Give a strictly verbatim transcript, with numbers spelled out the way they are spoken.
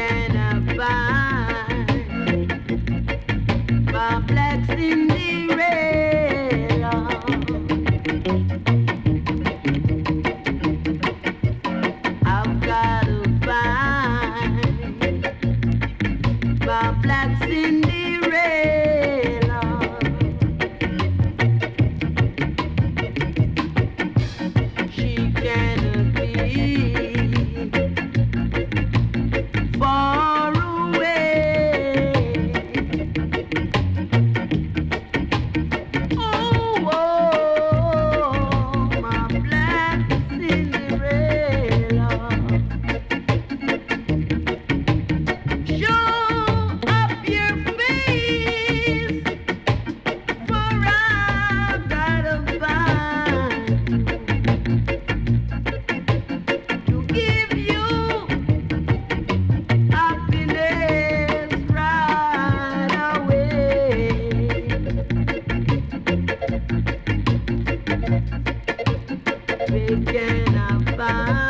cannot find my black Cinderella. I've got to find my black Cinderella. She cannot be far away. Oh, oh, my black Cinderella. Show up your face, for I've gotta find to give you happiness right away. Where can I find